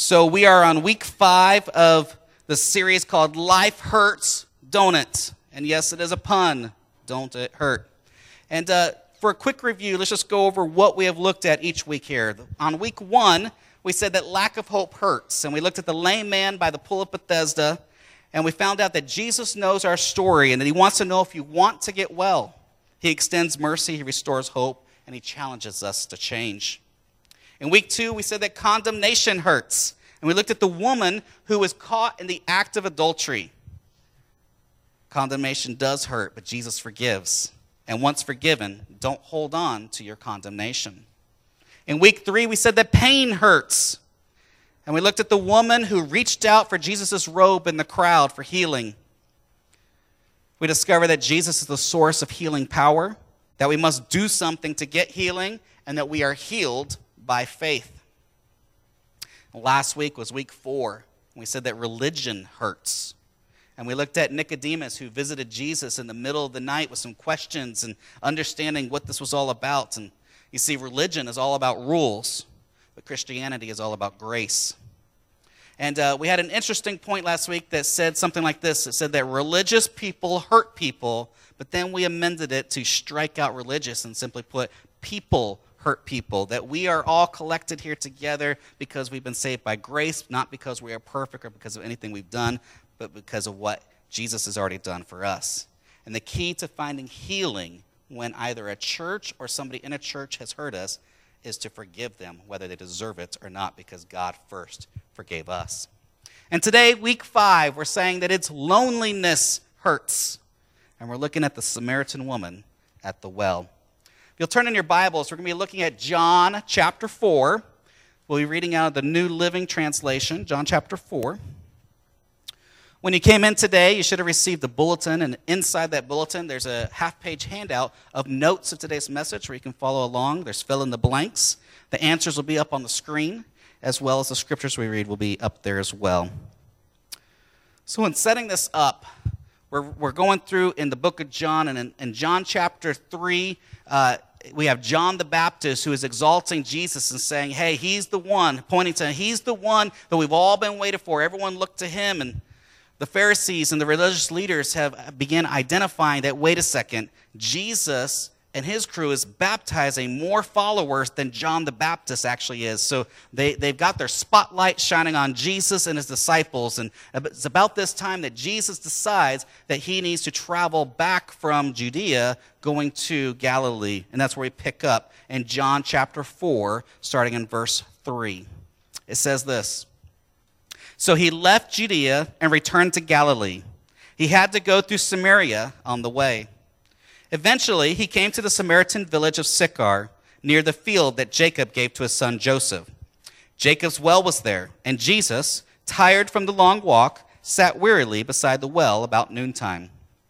So we are on week 5 of the series called Life Hurts, Don't It? And yes, it is a pun. Don't it hurt? And for a quick review, let's just go over what we have looked at each week here. On week 1, we said that lack of hope hurts. And we looked at the lame man by the pool of Bethesda. And we found out that Jesus knows our story and that he wants to know if you want to get well. He extends mercy, he restores hope, and he challenges us to change. In week 2, we said that condemnation hurts. And we looked at the woman who was caught in the act of adultery. Condemnation does hurt, but Jesus forgives. And once forgiven, don't hold on to your condemnation. In week 3, we said that pain hurts. And we looked at the woman who reached out for Jesus' robe in the crowd for healing. We discovered that Jesus is the source of healing power, that we must do something to get healing, and that we are healed by faith. Last week was week 4. And we said that religion hurts. And we looked at Nicodemus, who visited Jesus in the middle of the night with some questions and understanding what this was all about. And you see, religion is all about rules, but Christianity is all about grace. And we had an interesting point last week that said something like this. It said that religious people hurt people, but then we amended it to strike out religious and simply put people hurt people, that we are all collected here together because we've been saved by grace, not because we are perfect or because of anything we've done, but because of what Jesus has already done for us. And the key to finding healing when either a church or somebody in a church has hurt us is to forgive them, whether they deserve it or not, because God first forgave us. And today, week 5, we're saying that it's loneliness hurts. And we're looking at the Samaritan woman at the well. If you'll turn in your Bibles, we're going to be looking at John chapter 4. We'll be reading out of the New Living Translation, John chapter 4. When you came in today, you should have received a bulletin, and inside that bulletin, there's a half-page handout of notes of today's message where you can follow along. There's fill in the blanks. The answers will be up on the screen, as well as the scriptures we read will be up there as well. So in setting this up, we're going through in the book of John, and in John chapter 3, we have John the Baptist who is exalting Jesus and saying, hey, he's the one, pointing to he's the one that we've all been waiting for. Everyone looked to him, and the Pharisees and the religious leaders have begun identifying that, wait a second, Jesus and his crew is baptizing more followers than John the Baptist actually is. So they've got their spotlight shining on Jesus and his disciples. And it's about this time that Jesus decides that he needs to travel back from Judea going to Galilee. And that's where we pick up in John chapter 4, starting in verse 3. It says this. So he left Judea and returned to Galilee. He had to go through Samaria on the way. Eventually, he came to the Samaritan village of Sychar, near the field that Jacob gave to his son Joseph. Jacob's well was there, and Jesus, tired from the long walk, sat wearily beside the well about noontime.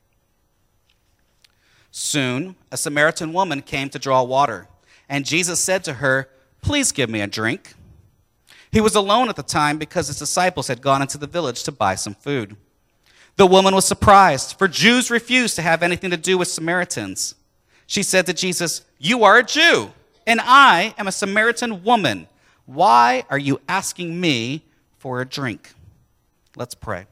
Soon, a Samaritan woman came to draw water, and Jesus said to her, "Please give me a drink." He was alone at the time because his disciples had gone into the village to buy some food. The woman was surprised, for Jews refused to have anything to do with Samaritans. She said to Jesus, "You are a Jew, and I am a Samaritan woman. Why are you asking me for a drink?" Let's pray.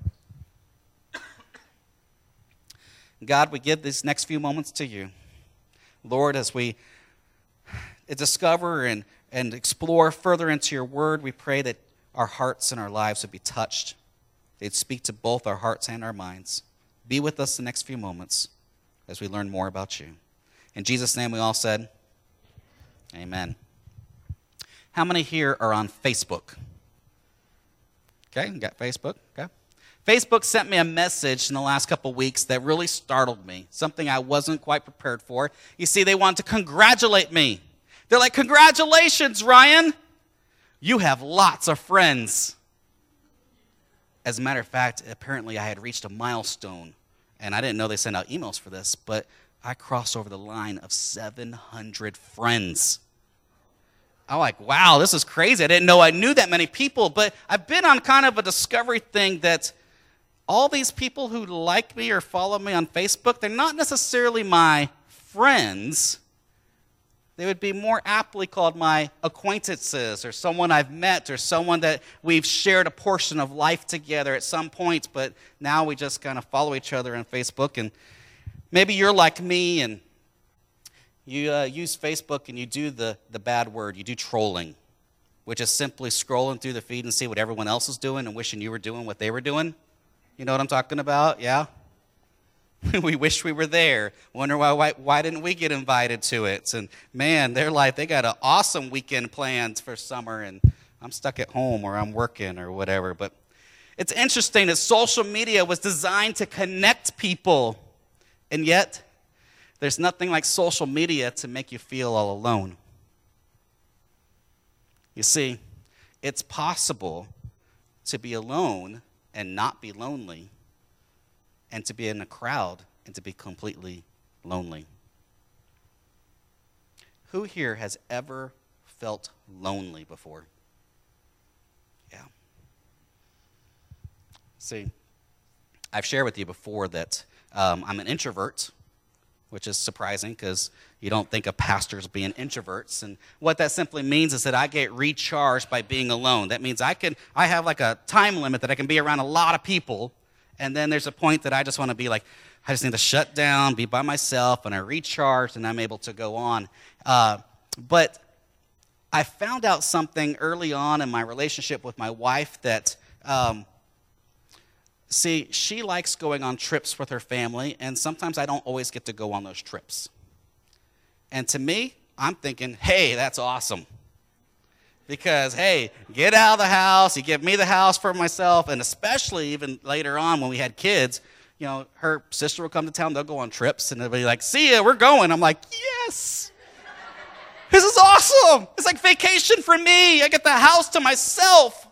God, we give these next few moments to you. Lord, as we discover and explore further into your word, we pray that our hearts and our lives would be touched. They'd speak to both our hearts and our minds. Be with us the next few moments as we learn more about you. In Jesus' name we all said, amen. How many here are on Facebook? Okay, you got Facebook, okay. Facebook sent me a message in the last couple weeks that really startled me, something I wasn't quite prepared for. You see, they wanted to congratulate me. They're like, "Congratulations, Ryan. You have lots of friends." As a matter of fact, apparently I had reached a milestone, and I didn't know they sent out emails for this, but I crossed over the line of 700 friends. I'm like, wow, this is crazy. I didn't know I knew that many people, but I've been on kind of a discovery thing that all these people who like me or follow me on Facebook, they're not necessarily my friends, They would be more aptly called my acquaintances, or someone I've met, or someone that we've shared a portion of life together at some point, but now we just kind of follow each other on Facebook. And maybe you're like me and you use Facebook and you do the bad word. You do trolling, which is simply scrolling through the feed and see what everyone else is doing and wishing you were doing what they were doing. You know what I'm talking about? Yeah? We wish we were there. Wonder why didn't we get invited to it? And man, they got an awesome weekend planned for summer, and I'm stuck at home or I'm working or whatever. But it's interesting that social media was designed to connect people, and yet there's nothing like social media to make you feel all alone. You see, it's possible to be alone and not be lonely, and to be in a crowd and to be completely lonely. Who here has ever felt lonely before? Yeah. See, I've shared with you before that I'm an introvert, which is surprising because you don't think of pastors being introverts. And what that simply means is that I get recharged by being alone. That means I have like a time limit that I can be around a lot of people. And then there's a point that I just want to be like, I just need to shut down, be by myself, and I recharge, and I'm able to go on. But I found out something early on in my relationship with my wife that, she likes going on trips with her family, and sometimes I don't always get to go on those trips. And to me, I'm thinking, hey, that's awesome. Because, hey, get out of the house, you give me the house for myself, and especially even later on when we had kids, you know, her sister will come to town, they'll go on trips, and they'll be like, see ya, we're going. I'm like, yes, this is awesome. It's like vacation for me. I get the house to myself.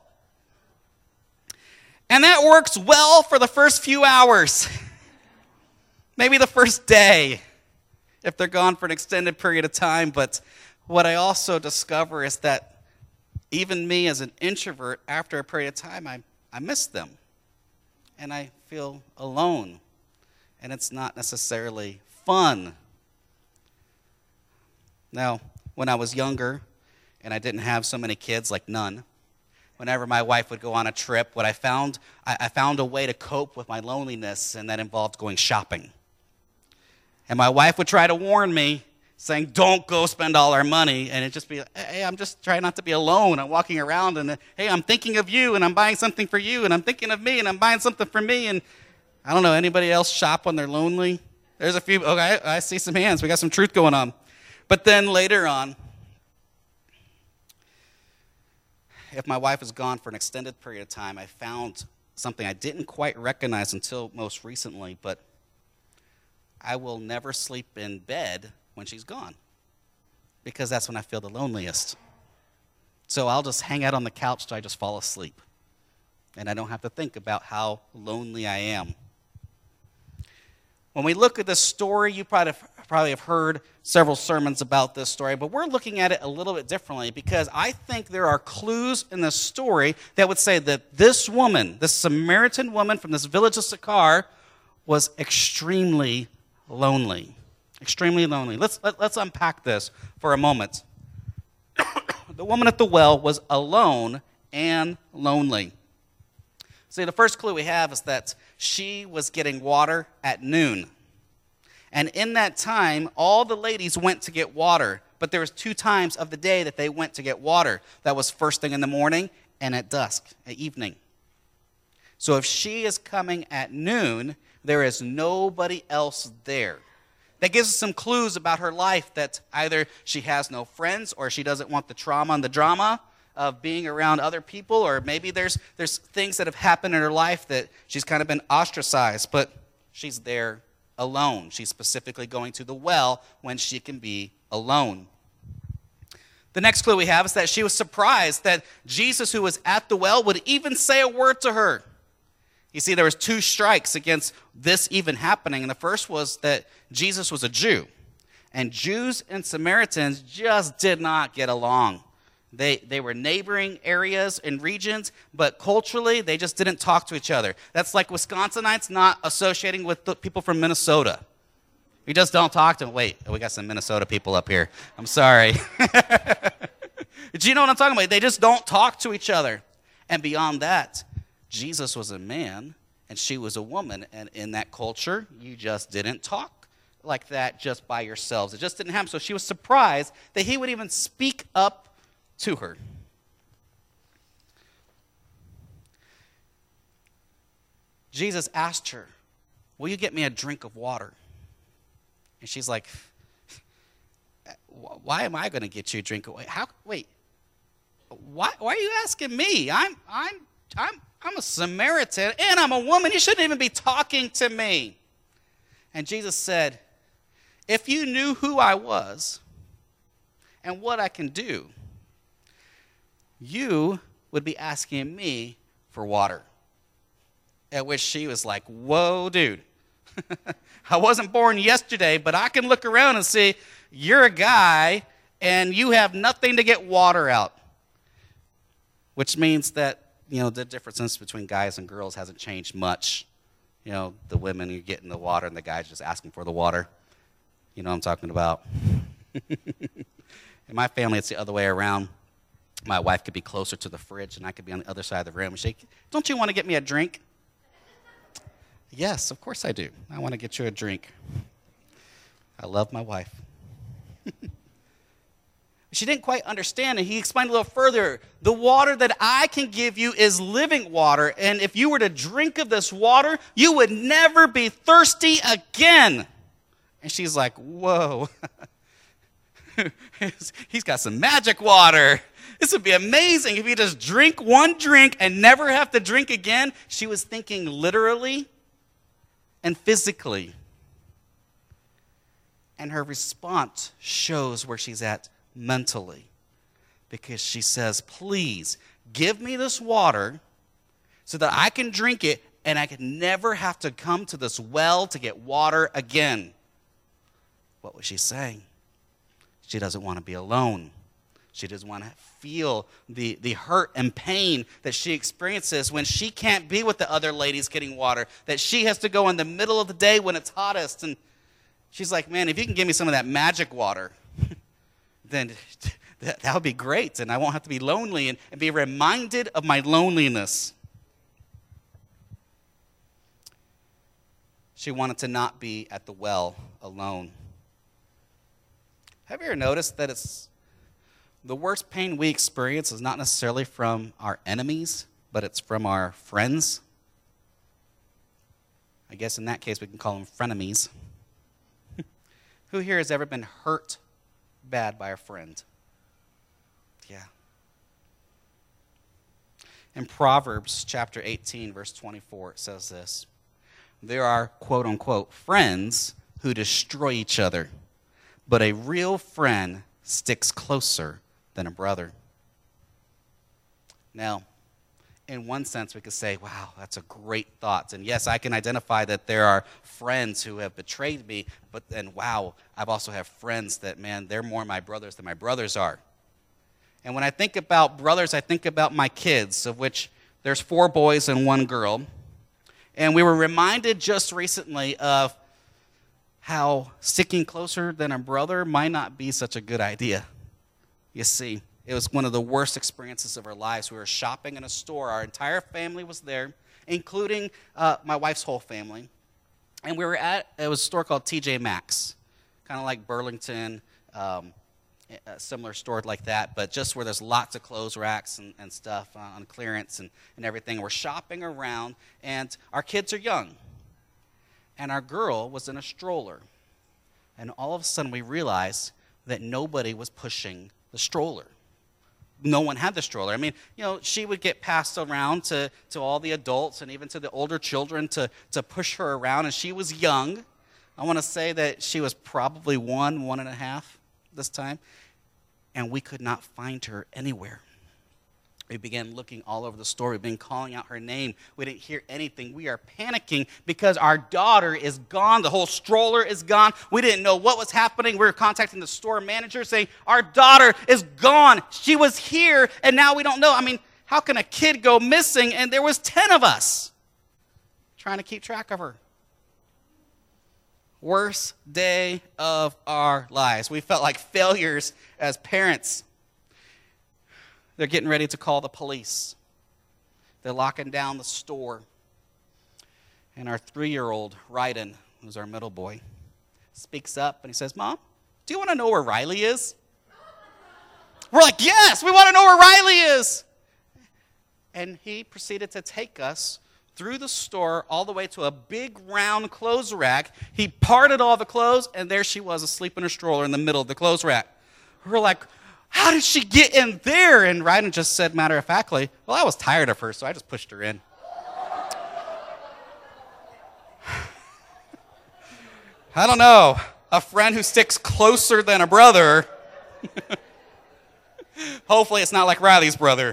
And that works well for the first few hours, maybe the first day, if they're gone for an extended period of time. But what I also discover is that even me as an introvert, after a period of time, I miss them. And I feel alone. And it's not necessarily fun. Now, when I was younger, and I didn't have so many kids, like none, whenever my wife would go on a trip, I found a way to cope with my loneliness, and that involved going shopping. And my wife would try to warn me, saying, don't go spend all our money. And it'd just be, hey, I'm just trying not to be alone. I'm walking around and, hey, I'm thinking of you and I'm buying something for you, and I'm thinking of me and I'm buying something for me. And I don't know, anybody else shop when they're lonely? There's a few, okay, I see some hands. We got some truth going on. But then later on, if my wife is gone for an extended period of time, I found something I didn't quite recognize until most recently, but I will never sleep in bed when she's gone, because that's when I feel the loneliest. So I'll just hang out on the couch till I just fall asleep, and I don't have to think about how lonely I am. When we look at this story, you probably have heard several sermons about this story, but we're looking at it a little bit differently, because I think there are clues in this story that would say that this woman, this Samaritan woman from this village of Sychar, was extremely lonely. Extremely lonely. Let's unpack this for a moment. The woman at the well was alone and lonely. See, the first clue we have is that she was getting water at noon. And in that time, all the ladies went to get water. But there was 2 times of the day that they went to get water. That was first thing in the morning and at dusk, at evening. So if she is coming at noon, there is nobody else there. That gives us some clues about her life, that either she has no friends, or she doesn't want the trauma and the drama of being around other people, or maybe there's things that have happened in her life that she's kind of been ostracized, but she's there alone. She's specifically going to the well when she can be alone. The next clue we have is that she was surprised that Jesus, who was at the well, would even say a word to her. You see, there was 2 strikes against this even happening. And the first was that Jesus was a Jew. And Jews and Samaritans just did not get along. They were neighboring areas and regions, but culturally, they just didn't talk to each other. That's like Wisconsinites not associating with the people from Minnesota. You just don't talk to them. Wait, we got some Minnesota people up here. I'm sorry. Do you know what I'm talking about? They just don't talk to each other. And beyond that, Jesus was a man and she was a woman. And in that culture, you just didn't talk like that just by yourselves. It just didn't happen. So she was surprised that he would even speak up to her. Jesus asked her, will you get me a drink of water? And she's like, why am I going to get you a drink of water? Why are you asking me? I'm a Samaritan and I'm a woman. You shouldn't even be talking to me. And Jesus said, if you knew who I was and what I can do, you would be asking me for water. At which she was like, whoa, dude. I wasn't born yesterday, but I can look around and see you're a guy and you have nothing to get water out. Which means that, the difference between guys and girls hasn't changed much. The women are getting the water and the guys just asking for the water. You know what I'm talking about. In my family, it's the other way around. My wife could be closer to the fridge and I could be on the other side of the room. And don't you want to get me a drink? Yes, of course I do. I want to get you a drink. I love my wife. She didn't quite understand, and he explained a little further. The water that I can give you is living water, and if you were to drink of this water, you would never be thirsty again. And she's like, whoa. He's got some magic water. This would be amazing if you just drink one drink and never have to drink again. She was thinking literally and physically. And her response shows where she's at mentally. Because she says, please give me this water so that I can drink it and I can never have to come to this well to get water again. What was she saying? She doesn't want to be alone. She doesn't want to feel the hurt and pain that she experiences when she can't be with the other ladies getting water, that she has to go in the middle of the day when it's hottest. And she's like, man, if you can give me some of that magic water, then that would be great, and I won't have to be lonely and be reminded of my loneliness. She wanted to not be at the well alone. Have you ever noticed that the worst pain we experience is not necessarily from our enemies, but it's from our friends? I guess in that case we can call them frenemies. Who here has ever been hurt bad by a friend? Yeah. In Proverbs chapter 18, verse 24, it says this. There are, quote unquote, friends who destroy each other, but a real friend sticks closer than a brother. Now, in one sense, we could say, wow, that's a great thought. And yes, I can identify that there are friends who have betrayed me, but then, wow, I've also have friends that, man, they're more my brothers than my brothers are. And when I think about brothers, I think about my kids, of which there's 4 boys and 1 girl. And we were reminded just recently of how sticking closer than a brother might not be such a good idea. You see, it was one of the worst experiences of our lives. We were shopping in a store. Our entire family was there, including my wife's whole family. And we were it was a store called TJ Maxx, kind of like Burlington, a similar store like that, but just where there's lots of clothes racks and stuff on clearance and everything. We're shopping around, and our kids are young. And our girl was in a stroller. And all of a sudden we realized that nobody was pushing the stroller. No one had the stroller. I mean, she would get passed around to all the adults and even to the older children to push her around, and she was young. I want to say that she was probably 1.5 this time, and we could not find her anywhere. We began looking all over the store. We've been calling out her name. We didn't hear anything. We are panicking because our daughter is gone. The whole stroller is gone. We didn't know what was happening. We were contacting the store manager saying, our daughter is gone. She was here, and now we don't know. I mean, how can a kid go missing? And there was 10 of us trying to keep track of her. Worst day of our lives. We felt like failures as parents. They're getting ready to call the police. They're locking down the store. And our 3-year-old, Ryden, who's our middle boy, speaks up and he says, "Mom, do you want to know where Riley is?" We're like, "Yes, we want to know where Riley is." And he proceeded to take us through the store all the way to a big round clothes rack. He parted all the clothes, and there she was asleep in her stroller in the middle of the clothes rack. We're like, "How did she get in there?" And Ryden just said matter-of-factly, "Well, I was tired of her, so I just pushed her in." I don't know. A friend who sticks closer than a brother. Hopefully it's not like Riley's brother.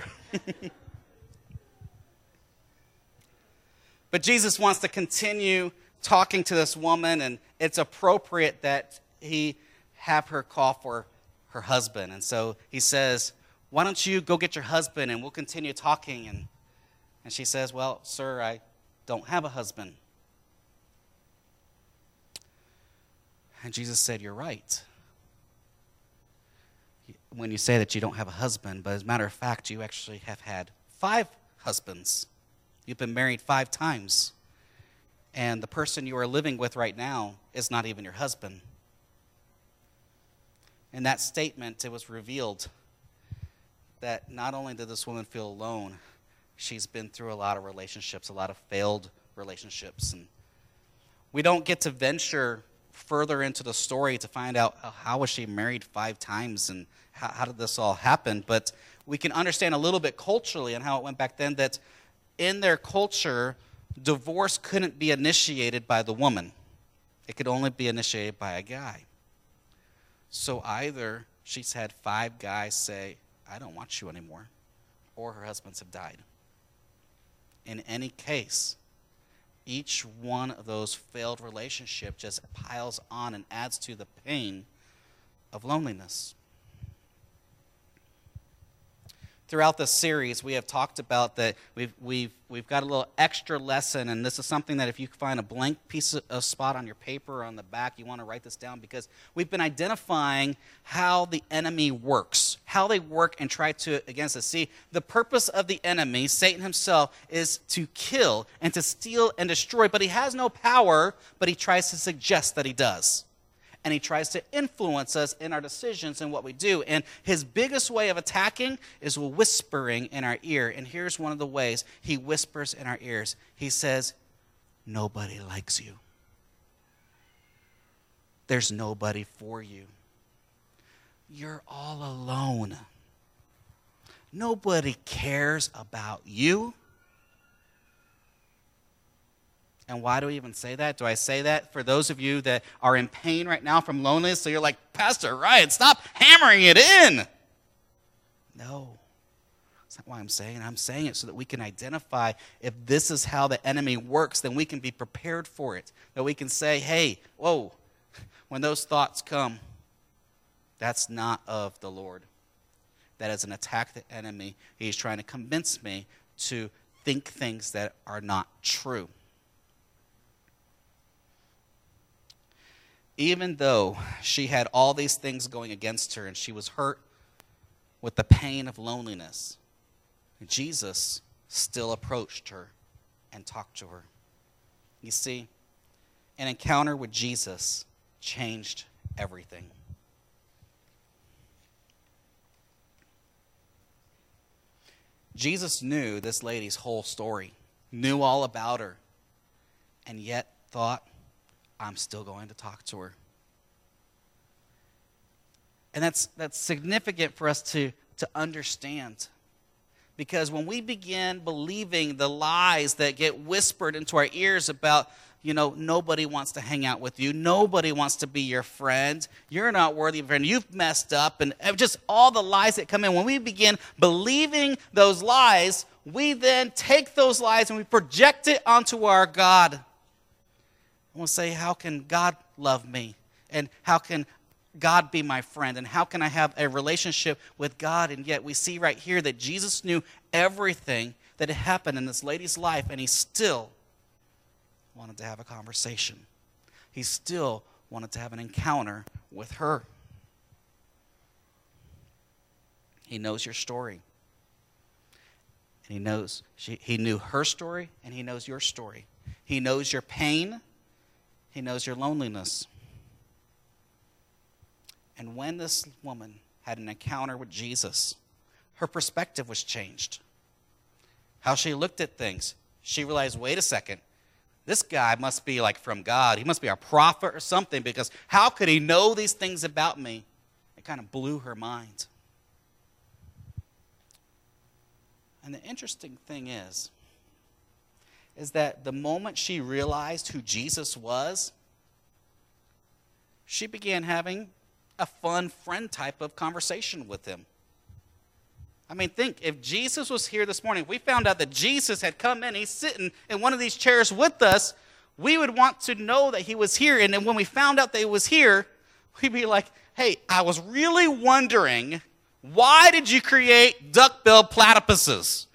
But Jesus wants to continue talking to this woman, and it's appropriate that he have her call for her husband. And so he says, "Why don't you go get your husband and we'll continue talking?" And she says, "Well, sir, I don't have a husband." And Jesus said, "You're right when you say that you don't have a husband, but as a matter of fact, you actually have had 5 husbands. You've been married 5 times. And the person you are living with right now is not even your husband." In that statement, it was revealed that not only did this woman feel alone, she's been through a lot of relationships, a lot of failed relationships. And we don't get to venture further into the story to find out how was she married 5 times and how did this all happen. But we can understand a little bit culturally and how it went back then that in their culture, divorce couldn't be initiated by the woman. It could only be initiated by a guy. So either she's had 5 guys say, "I don't want you anymore," or her husbands have died. In any case, each one of those failed relationships just piles on and adds to the pain of loneliness. Throughout this series, we have talked about that we've got a little extra lesson, and this is something that if you find a blank piece of spot on your paper or on the back, you want to write this down, because we've been identifying how the enemy works, how they work and try to against us. See, the purpose of the enemy, Satan himself, is to kill and to steal and destroy, but he has no power, but he tries to suggest that he does. And he tries to influence us in our decisions and what we do. And his biggest way of attacking is whispering in our ear. And here's one of the ways he whispers in our ears. He says, "Nobody likes you. There's nobody for you. You're all alone. Nobody cares about you." And why do we even say that? Do I say that for those of you that are in pain right now from loneliness? So you're like, "Pastor Ryan, stop hammering it in." No, that's not why I'm saying it. I'm saying it so that we can identify if this is how the enemy works, then we can be prepared for it. That we can say, "Hey, whoa, when those thoughts come, that's not of the Lord. That is an attack of the enemy. He's trying to convince me to think things that are not true." Even though she had all these things going against her and she was hurt with the pain of loneliness, Jesus still approached her and talked to her. You see, an encounter with Jesus changed everything. Jesus knew this lady's whole story, knew all about her, and yet thought, "I'm still going to talk to her." And that's significant for us to understand. Because when we begin believing the lies that get whispered into our ears about, nobody wants to hang out with you, nobody wants to be your friend, you're not worthy of a friend, you've messed up, and just all the lies that come in, when we begin believing those lies, we then take those lies and we project it onto our God. We'll say, "How can God love me? And how can God be my friend? And how can I have a relationship with God?" And yet we see right here that Jesus knew everything that had happened in this lady's life, and he still wanted to have a conversation. he still wanted to have an encounter with her. He knows your story. And he knew her story, and he knows your story. He knows your pain. He knows your loneliness. And when this woman had an encounter with Jesus, her perspective was changed. How she looked at things. She realized, wait a second, this guy must be like from God. He must be a prophet or something, because how could he know these things about me? It kind of blew her mind. And the interesting thing is that the moment she realized who Jesus was, she began having a fun friend type of conversation with him. I mean, think, if Jesus was here this morning, we found out that Jesus had come in, he's sitting in one of these chairs with us, we would want to know that he was here. And then when we found out that he was here, we'd be like, hey, I was really wondering, why did you create duck-billed platypuses?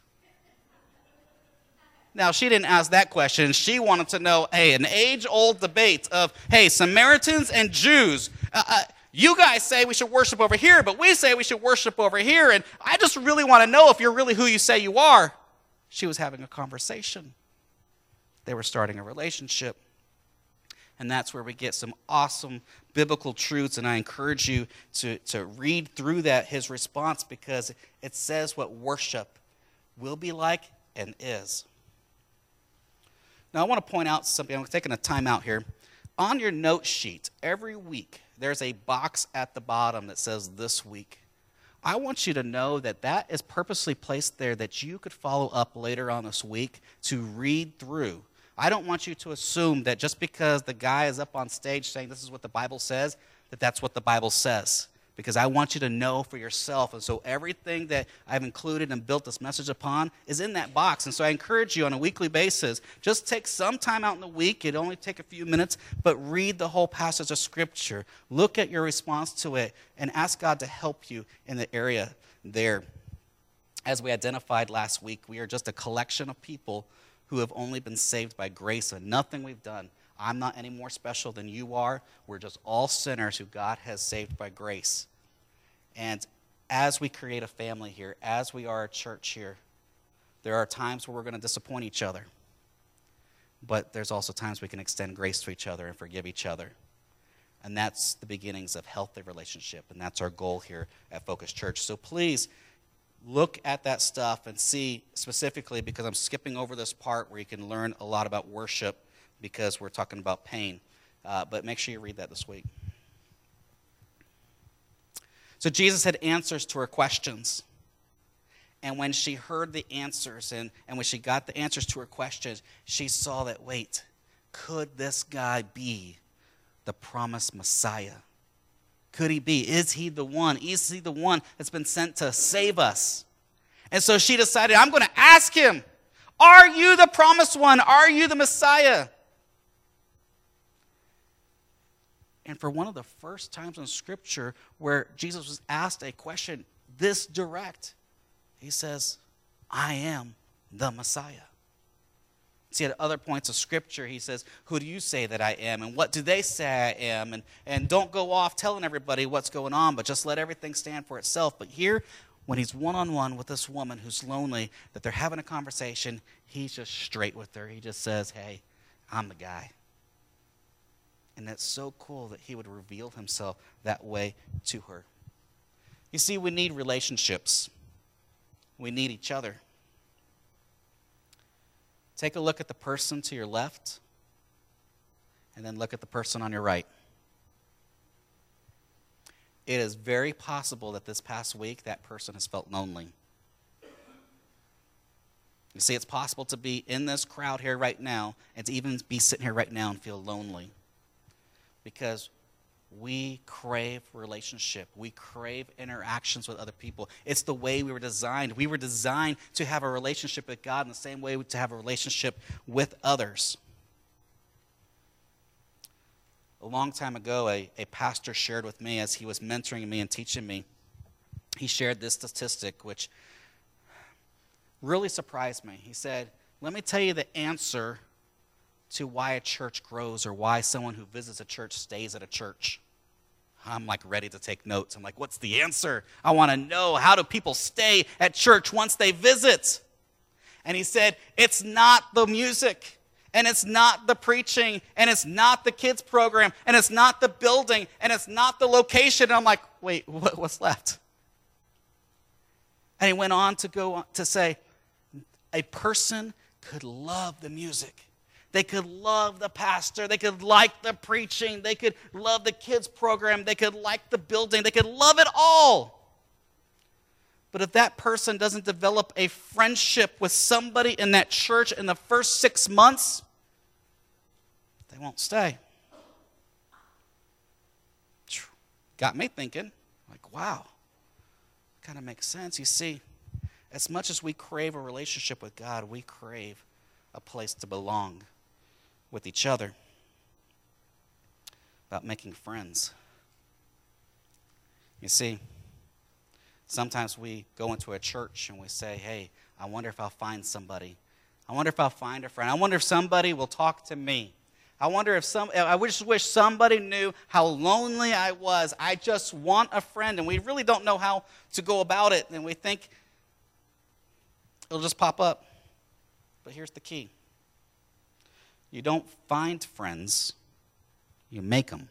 Now, she didn't ask that question. She wanted to know, hey, an age-old debate of, hey, Samaritans and Jews, you guys say we should worship over here, but we say we should worship over here, and I just really want to know if you're really who you say you are. She was having a conversation. They were starting a relationship. And that's where we get some awesome biblical truths, and I encourage you to read through that, his response, because it says what worship will be like and is. Now, I want to point out something. I'm taking a time out here. On your note sheet, every week, there's a box at the bottom that says this week. I want you to know that that is purposely placed there that you could follow up later on this week to read through. I don't want you to assume that just because the guy is up on stage saying this is what the Bible says, that that's what the Bible says. Because I want you to know for yourself. And so everything that I've included and built this message upon is in that box. And so I encourage you on a weekly basis, just take some time out in the week. It'll only take a few minutes, but read the whole passage of Scripture. Look at your response to it and ask God to help you in the area there. As we identified last week, we are just a collection of people who have only been saved by grace and nothing we've done. I'm not any more special than you are. We're just all sinners who God has saved by grace. And as we create a family here, as we are a church here, there are times where we're going to disappoint each other. But there's also times we can extend grace to each other and forgive each other. And that's the beginnings of healthy relationship. And that's our goal here at Focus Church. So please look at that stuff and see specifically, because I'm skipping over this part where you can learn a lot about worship, because we're talking about pain. But make sure you read that this week. So Jesus had answers to her questions. And when she heard the answers and when she got the answers to her questions, she saw that, wait, could this guy be the promised Messiah? Could he be? Is he the one? Is he the one that's been sent to save us? And so she decided, I'm going to ask him, are you the promised one? Are you the Messiah? And for one of the first times in Scripture where Jesus was asked a question this direct, he says, I am the Messiah. See, at other points of Scripture, he says, who do you say that I am? And what do they say I am? And don't go off telling everybody what's going on, but just let everything stand for itself. But here, when he's one-on-one with this woman who's lonely, that they're having a conversation, he's just straight with her. He just says, hey, I'm the guy. And that's so cool that he would reveal himself that way to her. You see, we need relationships. We need each other. Take a look at the person to your left, and then look at the person on your right. It is very possible that this past week that person has felt lonely. You see, it's possible to be in this crowd here right now and to even be sitting here right now and feel lonely. Because we crave relationship. We crave interactions with other people. It's the way we were designed. We were designed to have a relationship with God in the same way to have a relationship with others. A long time ago, a pastor shared with me as he was mentoring me and teaching me, he shared this statistic which really surprised me. He said, let me tell you the answer to why a church grows or why someone who visits a church stays at a church. I'm like ready to take notes. I'm like, what's the answer? I want to know, how do people stay at church once they visit? And he said, it's not the music, and it's not the preaching, and it's not the kids program, and it's not the building, and it's not the location. And I'm like, wait, what's left? And he went on to say, a person could love the music. They could love the pastor. They could like the preaching. They could love the kids program. They could like the building. They could love it all. But if that person doesn't develop a friendship with somebody in that church in the first 6 months, they won't stay. Got me thinking, like, wow, kind of makes sense. You see, as much as we crave a relationship with God, we crave a place to belong with each other. About making friends. You see, sometimes we go into a church and we say, hey, I wonder if I'll find somebody. I wonder if I'll find a friend. I wonder if somebody will talk to me. I just wish somebody knew how lonely I was. I just want a friend. And we really don't know how to go about it. And we think it'll just pop up. But here's the key. You don't find friends, you make them.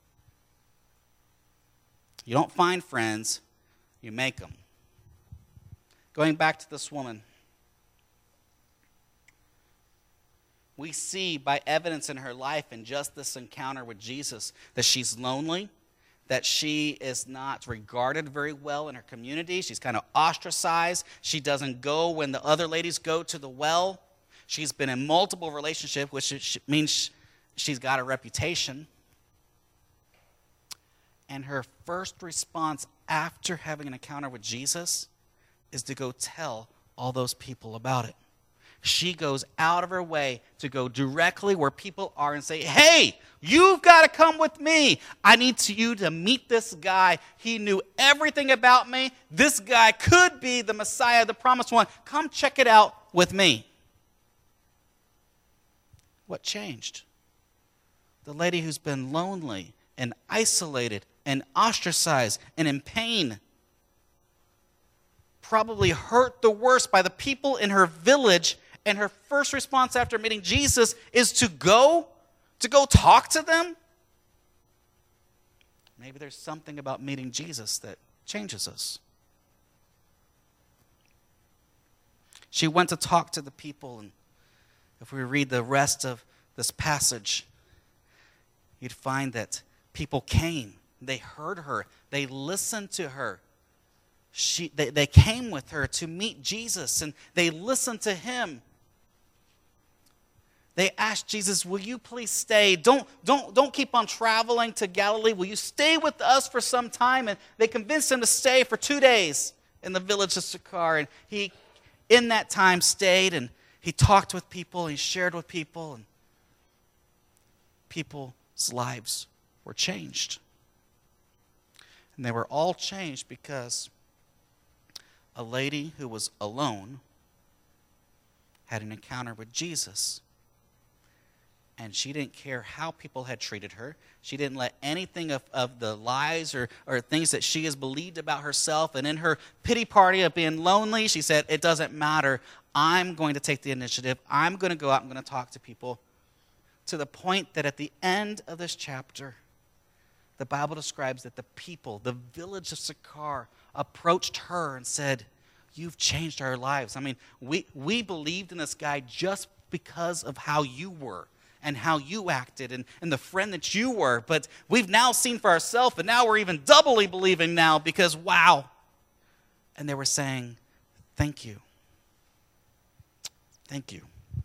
You don't find friends, you make them. Going back to this woman, we see by evidence in her life and just this encounter with Jesus that she's lonely, that she is not regarded very well in her community. She's kind of ostracized. She doesn't go when the other ladies go to the well. She's been in multiple relationships, which means she's got a reputation. And her first response after having an encounter with Jesus is to go tell all those people about it. She goes out of her way to go directly where people are and say, hey, you've got to come with me. I need you to meet this guy. He knew everything about me. This guy could be the Messiah, the promised one. Come check it out with me. What changed? The lady who's been lonely and isolated and ostracized and in pain, probably hurt the worst by the people in her village, and her first response after meeting Jesus is to go talk to them? Maybe there's something about meeting Jesus that changes us. She went to talk to the people, and if we read the rest of this passage, you'd find that people came. They heard her. They listened to her. They came with her to meet Jesus, and they listened to him. They asked Jesus, will you please stay? Don't keep on traveling to Galilee. Will you stay with us for some time? And they convinced him to stay for 2 days in the village of Sychar. And he, in that time, stayed, and he talked with people, he shared with people, and people's lives were changed. And they were all changed because a lady who was alone had an encounter with Jesus. And she didn't care how people had treated her. She didn't let anything of the lies or things that she has believed about herself. And in her pity party of being lonely, she said, it doesn't matter. I'm going to take the initiative. I'm going to go out. I'm going to talk to people. To the point that at the end of this chapter, the Bible describes that the people, the village of Sychar, approached her and said, you've changed our lives. I mean, we believed in this guy just because of how you were and how you acted and the friend that you were. But we've now seen for ourselves, and now we're even doubly believing now because, wow. And they were saying, thank you. Thank you.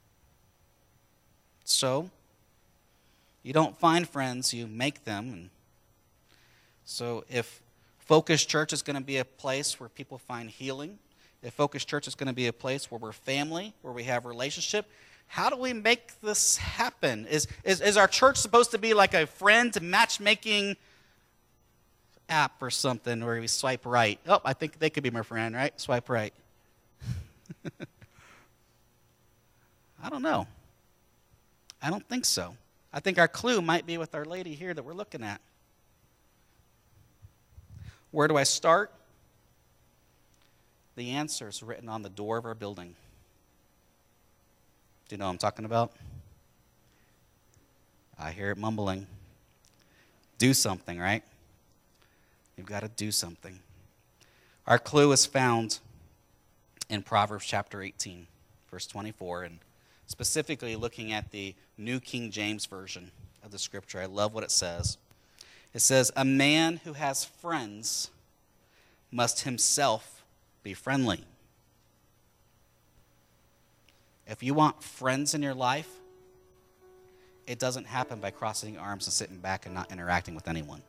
So, you don't find friends, you make them. And so if Focus Church is going to be a place where people find healing, if Focus Church is going to be a place where we're family, where we have relationship, how do we make this happen? Is our church supposed to be like a friend matchmaking app or something where we swipe right? Oh, I think they could be my friend, right? Swipe right. I don't know. I don't think so. I think our clue might be with our lady here that we're looking at. Where do I start? The answer is written on the door of our building. Do you know what I'm talking about? I hear it mumbling. Do something, right? You've got to do something. Our clue is found in Proverbs chapter 18, verse 24, and specifically looking at the New King James Version of the scripture. I love what it says. It says, a man who has friends must himself be friendly. If you want friends in your life, it doesn't happen by crossing arms and sitting back and not interacting with anyone.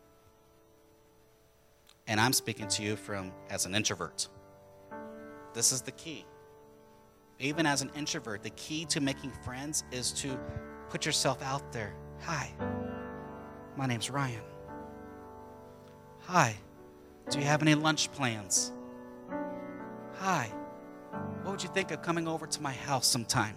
And I'm speaking to you as an introvert. This is the key. Even as an introvert, the key to making friends is to put yourself out there. Hi, my name's Ryan. Hi, do you have any lunch plans? Hi, what would you think of coming over to my house sometime?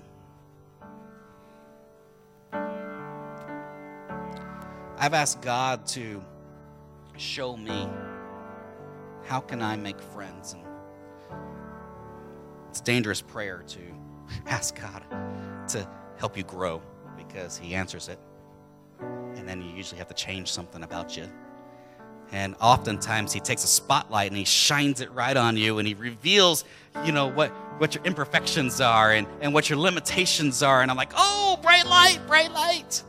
I've asked God to show me how can I make friends. And it's a dangerous prayer to ask God to help you grow because he answers it. And then you usually have to change something about you. And oftentimes he takes a spotlight and he shines it right on you and he reveals, what your imperfections are and what your limitations are. And I'm like, oh, bright light, bright light.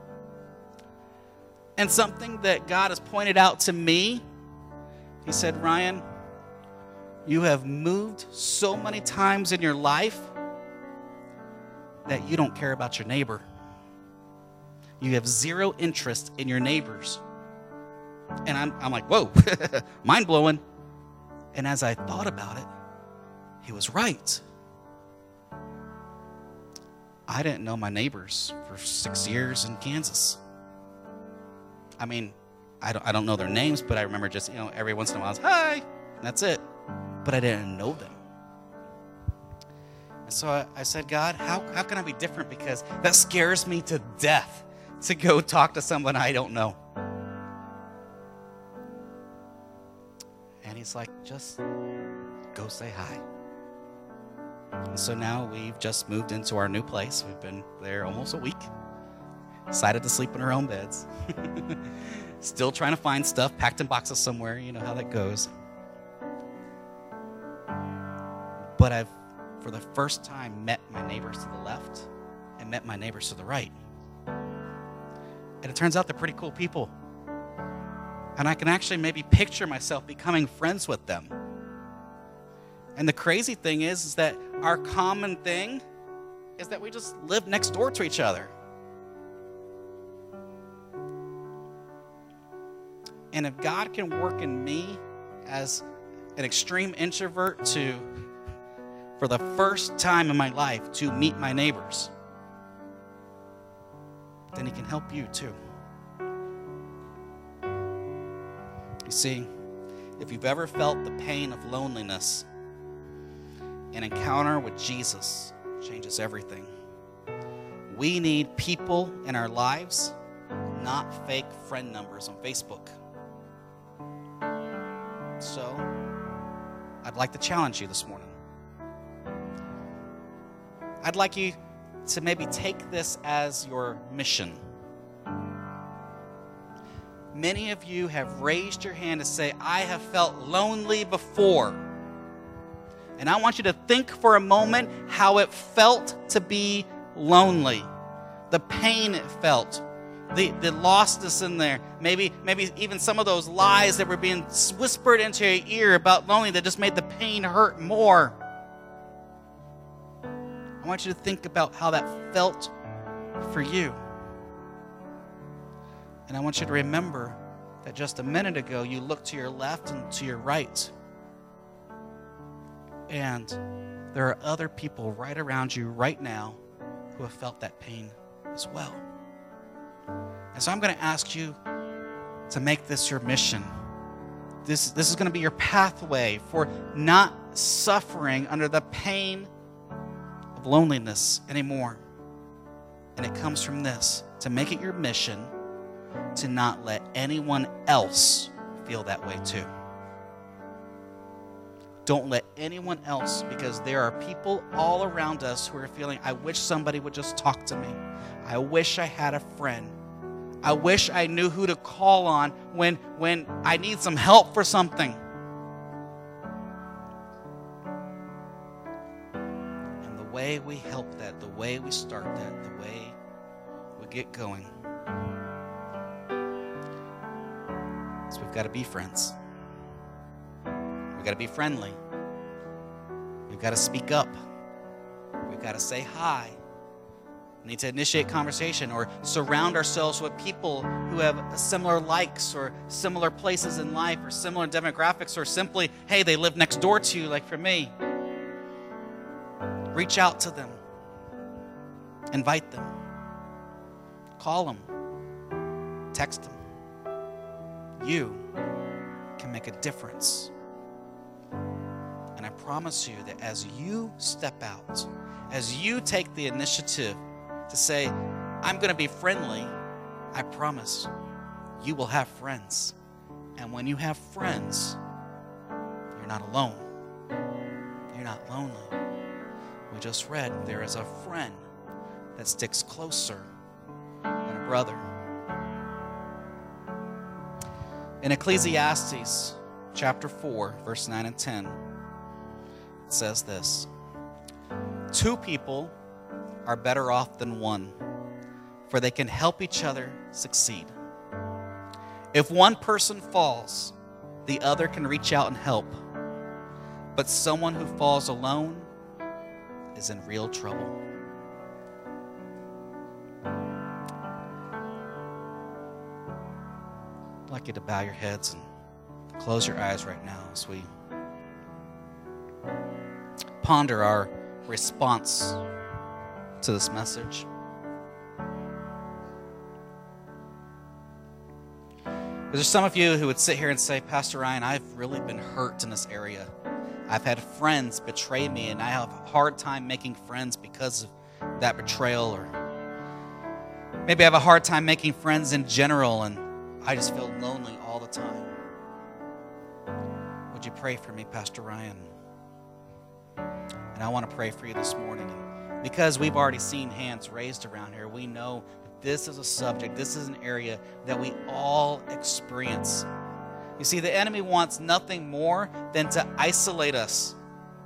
And something that God has pointed out to me, he said, Ryan, you have moved so many times in your life that you don't care about your neighbor. You have zero interest in your neighbors. And I'm like, whoa, mind blowing. And as I thought about it, he was right. I didn't know my neighbors for 6 years in Kansas. I mean, I don't know their names, but I remember just, every once in a while, hi, and that's it. But I didn't know them. And so I said, God, how can I be different? Because that scares me to death to go talk to someone I don't know. And he's like, just go say hi. And so now we've just moved into our new place. We've been there almost a week. Decided to sleep in our own beds. Still trying to find stuff packed in boxes somewhere. You know how that goes. But I've, for the first time, met my neighbors to the left and met my neighbors to the right. And it turns out they're pretty cool people. And I can actually maybe picture myself becoming friends with them. And the crazy thing is that our common thing is that we just live next door to each other. And if God can work in me as an extreme introvert for the first time in my life, to meet my neighbors, then he can help you too. You see, if you've ever felt the pain of loneliness, an encounter with Jesus changes everything. We need people in our lives, not fake friend numbers on Facebook. So, I'd like to challenge you this morning. I'd like you to maybe take this as your mission. Many of you have raised your hand to say, I have felt lonely before. And I want you to think for a moment how it felt to be lonely. The pain it felt. The lostness in there. Maybe even some of those lies that were being whispered into your ear about loneliness that just made the pain hurt more. I want you to think about how that felt for you. And I want you to remember that just a minute ago, you looked to your left and to your right. And there are other people right around you right now who have felt that pain as well. And so I'm going to ask you to make this your mission. This is going to be your pathway for not suffering under the pain of loneliness anymore. And it comes from this, to make it your mission to not let anyone else feel that way too. Don't let anyone else, because there are people all around us who are feeling, I wish somebody would just talk to me. I wish I had a friend. I wish I knew who to call on when I need some help for something. And the way we help that, the way we start that, the way we get going, is we've got to be friends. We've got to be friendly. We've got to speak up. We've got to say hi. We need to initiate conversation or surround ourselves with people who have similar likes or similar places in life or similar demographics, or simply, hey, they live next door to you, like for me. Reach out to them. Invite them. Call them. Text them. You can make a difference. And I promise you that as you step out, as you take the initiative to say, I'm going to be friendly, I promise you will have friends. And when you have friends, you're not alone. You're not lonely. We just read, there is a friend that sticks closer than a brother. In Ecclesiastes chapter 4, verse 9 and 10, it says this: 2 people are better off than one, for they can help each other succeed. If one person falls, the other can reach out and help. But someone who falls alone is in real trouble. I'd like you to bow your heads and close your eyes right now as we ponder our response to this message. There's some of you who would sit here and say, Pastor Ryan, I've really been hurt in this area. I've had friends betray me, and I have a hard time making friends because of that betrayal. Or maybe I have a hard time making friends in general, and I just feel lonely all the time. Would you pray for me, Pastor Ryan? And I want to pray for you this morning. Because we've already seen hands raised around here, we know this is a subject, this is an area that we all experience. You see, the enemy wants nothing more than to isolate us.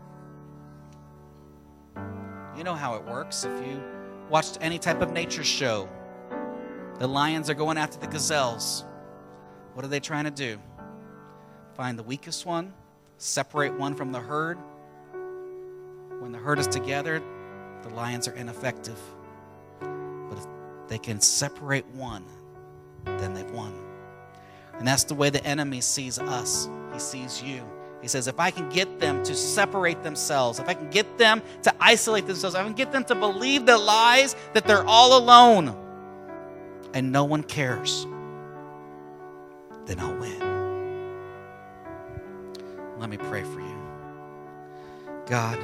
You know how it works. If you watched any type of nature show, the lions are going after the gazelles. What are they trying to do? Find the weakest one, separate one from the herd. When the herd is together, the lions are ineffective. But if they can separate one, then they've won. And that's the way the enemy sees us. He sees you. He says, if I can get them to separate themselves, if I can get them to isolate themselves, if I can get them to believe the lies that they're all alone and no one cares, then I'll win. Let me pray for you. God,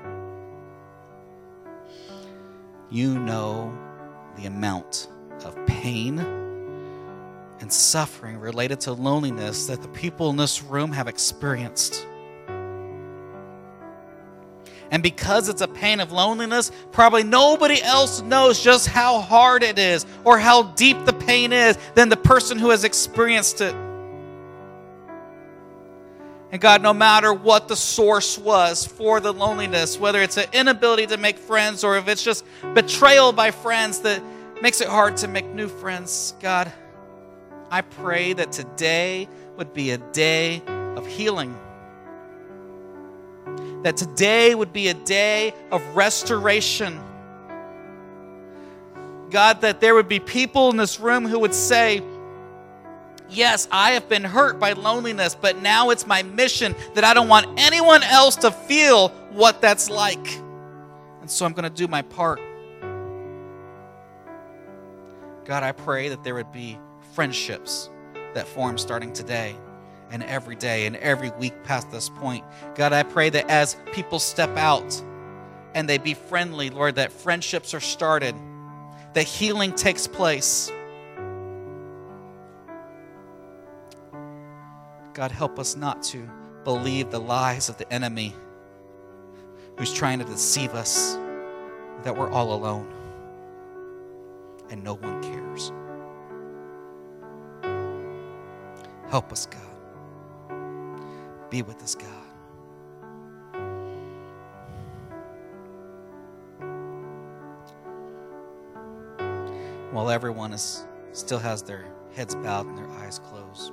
you know the amount of pain and suffering related to loneliness that the people in this room have experienced. And because it's a pain of loneliness, probably nobody else knows just how hard it is or how deep the pain is than the person who has experienced it. And God, no matter what the source was for the loneliness, whether it's an inability to make friends or if it's just betrayal by friends that makes it hard to make new friends, God, I pray that today would be a day of healing. That today would be a day of restoration. God, that there would be people in this room who would say, yes, I have been hurt by loneliness, but now it's my mission that I don't want anyone else to feel what that's like. And so I'm going to do my part. God, I pray that there would be friendships that form starting today and every day and every week past this point. God, I pray that as people step out and they be friendly, Lord, that friendships are started, that healing takes place. God, help us not to believe the lies of the enemy who's trying to deceive us that we're all alone and no one cares. Help us, God. Be with us, God. While everyone still has their heads bowed and their eyes closed.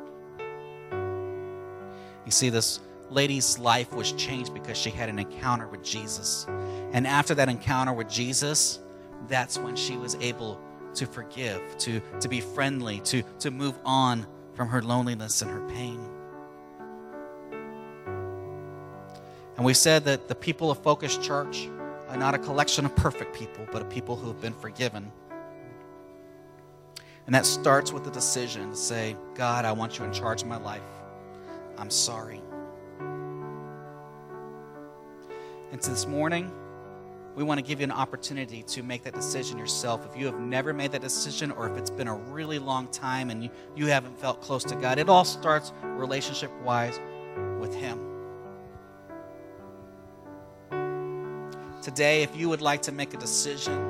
You see, this lady's life was changed because she had an encounter with Jesus. And after that encounter with Jesus, that's when she was able to forgive, to be friendly, to move on from her loneliness and her pain. And we said that the people of Focus Church are not a collection of perfect people, but a people who have been forgiven. And that starts with the decision to say, God, I want you in charge of my life. I'm sorry. And so this morning, we want to give you an opportunity to make that decision yourself. If you have never made that decision, or if it's been a really long time and you haven't felt close to God, it all starts relationship-wise with Him. Today, if you would like to make a decision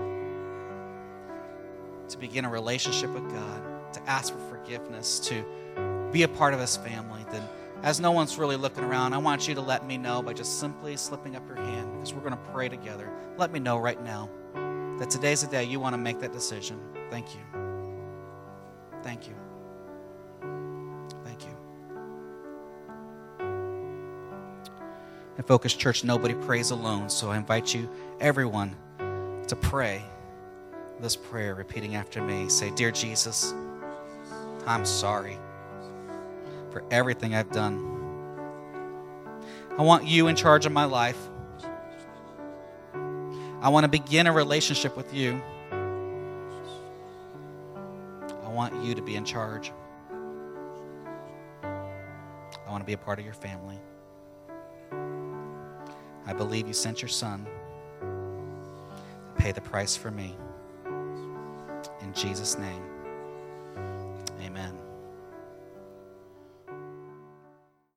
to begin a relationship with God, to ask for forgiveness, to be a part of His family, then as no one's really looking around, I want you to let me know by just simply slipping up your hand, because we're going to pray together. Let me know right now that today's the day you want to make that decision. Thank you. Thank you. Thank you. At Focus Church, nobody prays alone, so I invite you, everyone, to pray this prayer, repeating after me. Say, Dear Jesus, I'm sorry for everything I've done. I want you in charge of my life. I want to begin a relationship with you. I want you to be in charge. I want to be a part of your family. I believe you sent your Son to pay the price for me. In Jesus' name.